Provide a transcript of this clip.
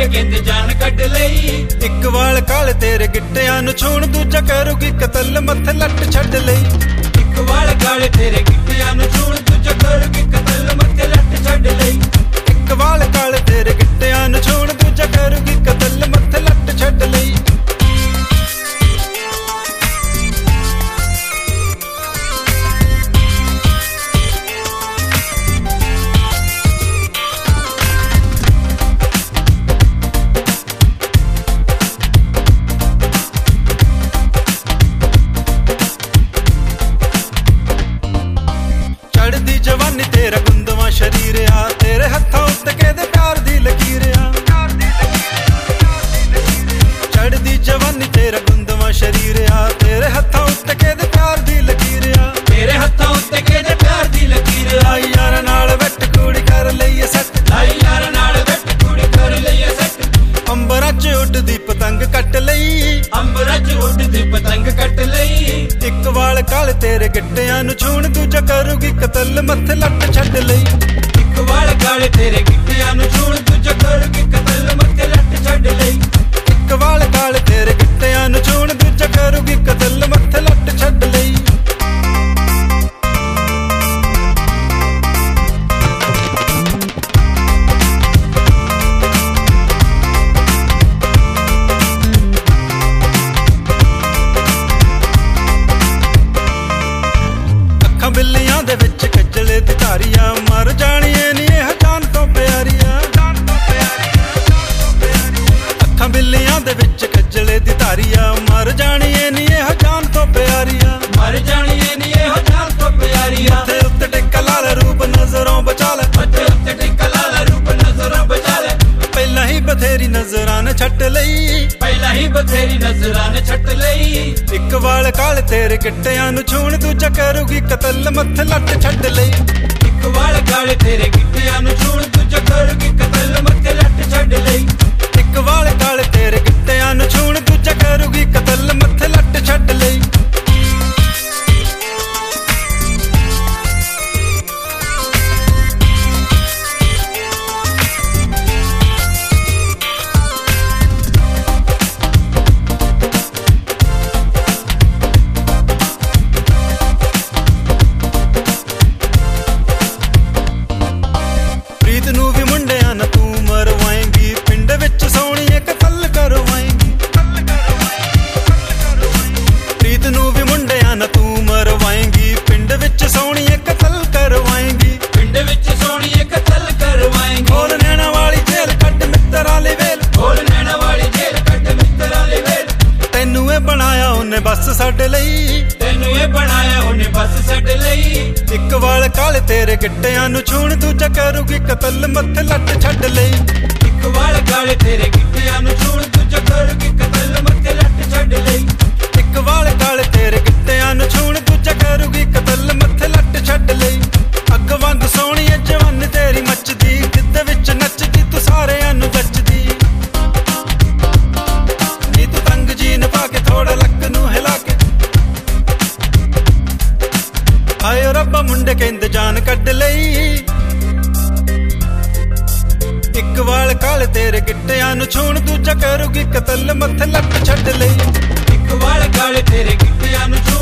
ਕਹਿੰਦੇ ਜਾਨ ਕੱਢ ਲਈ। ਇੱਕ ਵਾਲ ਕਾਲੇ ਤੇਰੇ ਗਿੱਟਿਆਂ ਨੂੰ ਛੂਣ, ਦੂਜਾ ਕਰੂਗੀ ਕਤਲ ਮੱਥੇ ਲੱਟ ਛੱਡ ਲਈ। ਇੱਕ ਵਾਲ ਕਾਲੇ ਤੇਰੇ ਗਿੱਟਿਆਂ ਨੂੰ ਛੂਣ, ਦੂਜਾ ਕਰੂਗੀ ਕਤਲ ਮੱਥੇ ਲੱਟ ਛੱਡ ਲਈ। ਇੱਕ ਵਾਲ ਕਾਲੇ ਤੇਰੇ ਗਿੱਟਿਆਂ ਨੂੰ ਛੂਣ, ਦੂਜਾ ਕਰੂਗੀ ਕਤਲ ਮੱਥੇ ਲੱਟ ਛੱਡ ਲਈ। ਚੜ੍ਹਦੀ ਜਵਾਨੀ ਤੇਰਾ ਗੁੰਦਵਾ ਸ਼ਰੀਰ ਆ, ਤੇਰੇ ਹੱਥਾਂ ਉੱਤੇ ਕਿਹਦੇ ਪਿਆਰ ਦੀ ਲਕੀਰ ਆ। ਚੜ੍ਹਦੀ ਜਵਾਨੀ ਤੇਰਾ ਗੁੰਦਵਾ ਸ਼ਰੀਰ ਆ, ਤੇਰੇ ਹੱਥਾਂ ਉੱਤੇ ਕਿਹਦੇ ਪਿਆਰ ਦੀ ਲਕੀਰ ਆ। ਤੇਰੇ ਹੱਥਾਂ ਉੱਤੇ ਕਿਹਦੇ ਪਿਆਰ ਦੀ ਲਕੀਰ ਆ। ਲਾਈ ਯਾਰਾਂ ਨਾਲ ਵੱਟ ਕੁੜੀ ਕਰ ਲਈਏ ਸੱਟ, ਲਾਈ ਯਾਰਾਂ ਨਾਲ ਵੱਟ ਕੁੜੀ ਕਰ ਲਈਏ ਸੱਟ। ਅੰਬਰਾਂ 'ਚ ਉੱਡਦੀ ਪਤੰਗ ਕੱਟ ਲਈ, ਅੰਬਰਾਂ 'ਚ ਉੱਡਦੀ ਪਤੰਗ ਕੱਟ ਲਈ। ਇੱਕ ਵਾਲ ਕਾਲੇ ਤੇਰੇ ਗਿੱਟਿਆਂ ਨੂੰ ਛੂਣ, ਦੂਜਾ ਕਰੂਗੀ ਕਤਲ ਮੱਥੇ ਲੱਟ ਛੱਡ ਲਈ। ਇੱਕ ਵਾਲ ਕਾਲੇ ਤੇਰੇ ਗਿੱਟਿਆਂ ਨੂੰ ਛੂਣ, ਦੂਜਾ ਕਰੂਗੀ ਕਤਲ ਮੱਥੇ ਲੱਟ ਛੱਡ ਲਈ। ਇੱਕ ਵਾਲ ਕਾਲੇ ਤੇਰੇ ਗਿੱਟਿਆਂ ਨੂੰ ਛੂਣ, ਦੂਜਾ ਕਰੂਗੀ ਕਤਲ ਮੱਥੇ ਲੱਟ ਛੱਡ ਲਈ। ਅੱਖਾਂ ਬਿੱਲੀਆਂ ਦੇ ਵਿੱਚ ਕੱਜਲੇ ਦੀ ਧਾਰੀਆਂ, ਮਰ ਜਾਣੀਏ ਨੀ ਇਹ ਜਾਨ ਤੋਂ ਪਿਆਰੀਆਂ। ਅੱਖਾਂ ਬਿੱਲੀਆਂ ਦੇ ਵਿੱਚ ਕੱਜਲੇ ਦੀ ਧਾਰੀਆਂ, ਮਰ ਜਾਣੀਏ ਨੀ ਇਹ ਜਾਨ ਤੋਂ ਪਿਆਰੀਆਂ। ਮਰ ਜਾਣੀਏ ਨੀ ਇਹ ਜਾਨ ਤੋਂ ਪਿਆਰੀਆਂ। ਮੱਥੇ ਉੱਤੇ ਟਿੱਕਾ ਲਾਲ ਰੂਪ ਨਜ਼ਰੋਂ ਬਚਾ ਲੈ, ਮੱਥੇ ਉੱਤੇ ਟਿੱਕਾ ਲਾਲ ਰੂਪ ਨਜ਼ਰੋਂ ਬਚਾ ਲੈ। ਪਹਿਲਾਂ ਹੀ ਬਥੇਰੀ ਨਜ਼ਰਾਂ ਨੇ ਛੱਟ ਲਈ, ਪਹਿਲਾਂ ਹੀ ਬਥੇਰੀ ਨਜ਼ਰਾਂ ਨੇ ਛੱਟ ਲਈ। ਇੱਕ ਵਾਲ ਕਾਲੇ ਤੇਰੇ ਗਿੱਟਿਆਂ ਨੂੰ ਛੂਣ, ਦੂਜਾ ਕਰੂਗੀ ਕਤਲ ਮੱਥੇ ਲੱਟ ਛੱਡ ਲਈ। ਇੱਕ ਵਾਲ ਕਾਲੇ ਤੇਰੇ ਗਿੱਟਿਆਂ ਨੂੰ ਛੂਣ, ਦੂਜਾ ਕਰੂਗੀ ਕਤਲ ਮੱਥੇ ਲੱਟ ਛੱਡ ਲਈ। ਇੱਕ ਵਾਲ ਕਾਲੇ ਤੇਰੇ ਗਿੱਟਿਆਂ ਨੂੰ ਛੂਣ, ਦੂਜਾ ਕਰੂਗੀ ਕਤਲ ਮੱਥੇ ਲੱਟ ਛੱਡ ਲਈ। ਪ੍ਰੀਤ ਨੂੰ ਵੀ ਮੁੰਡਿਆਂ ਨਾਲ ਤੂੰ ਮਰਵਾਏਂਗੀ, ਪਿੰਡ ਵਿੱਚ ਸੋਹਣੀਏ ਕਤਲ ਕਰਵਾਏਂਗੀ। ਪ੍ਰੀਤ ਨੂੰ ਵੀ ਮੁੰਡਿਆਂ ਨਾਲ ਤੂੰ ਮਰਵਾਏਂਗੀ, ਪਿੰਡ ਵਿੱਚ ਸੋਹਣੀਏ ਕਤਲ ਕਰਵਾਏਂਗੀ। ਪਿੰਡ ਵਿੱਚ ਸੋਹਣੀਏ ਕਤਲ ਕਰਵਾਏਂਗੀ। ਖੋਲ ਨੈਣਾ ਵਾਲੀ ਜੇਲ੍ਹ ਕੱਢ ਮਿੱਤਰਾਂ ਲਈ ਵੇਲ, ਖੋਲ ਨੈਣਾ ਵਾਲੀ ਜੇਲ੍ਹ ਕੱਢ ਮਿੱਤਰਾਂ ਲਈ ਵੇਲ। ਤੈਨੂੰ ਇਹ ਬਣਾਇਆ ਉਹਨੇ ਬਸ ਸਾਡੇ ਲਈ, ਤੈਨੂੰ ਇਹ ਬਣਾਇਆ ਉਹਨੇ ਬਸ ਛੱਡ ਲਈ। ਇੱਕ ਵਾਲ ਕਾਲੇ ਤੇਰੇ ਗਿੱਟਿਆਂ ਨੂੰ ਛੂਣ, ਦੂਜਾ ਕਰੂਗੀ ਕਤਲ ਮੱਥੇ ਲੱਟ ਛੱਡ ਲਈ। ਇੱਕ ਵਾਲ ਕਾਲੇ ਤੇਰੇ ਗਿੱਟਿਆਂ ਨੂੰ ਛੂਣ, ਦੂਜਾ ਕਰੂਗੀ ਕਤਲ ਮੱਥੇ ਲੱਟ ਛੱਡ ਲਈ। ਇੱਕ ਵਾਲ ਕਾਲੇ ਤੇਰੇ ਗਿੱਟਿਆਂ ਨੂੰ ਛੂਣ, ਦੂਜਾ ਕਰੂਗੀ ਕਤਲ ਮੱਥੇ ਲੱਟ ਛੱਡ ਲਈ। ਅੱਗ ਵਾਂਗ ਸੋਹਣੀਏ ਜਵਾਨੀ ਤੇਰੀ ਮੱਚਦੀ, ਗਿੱਧੇ ਵਿੱਚ ਨੱਚਦੀ ਤੂੰ ਸਾਰਿਆਂ ਨੂੰ ਜੱਚਦੀ। ਨੀ ਤੂੰ ਤੰਗ ਜੀਨ ਪਾ ਕੇ ਥੋੜਾ ਲੱਕ ਨੂੰ ਹਿਲਾ ਕੇ, ਹਾਏ ਰੱਬਾ ਮੁੰਡੇ ਕਹਿੰਦੇ ਜਾਨ ਕੱਢ ਲਈ। ਇੱਕ ਵਾਲ ਕਾਲੇ ਤੇਰੇ ਗਿੱਟਿਆਂ ਨੂੰ ਛੂਣ, ਦੂਜਾ ਕਰੂਗੀ ਕਤਲ ਮੱਥੇ ਲੱਟ ਛੱਡ ਲਈ। ਇੱਕ ਵਾਲ ਕਾਲੇ ਤੇਰੇ ਗਿੱਟਿਆਂ ਨੂੰ ਛੂਣ,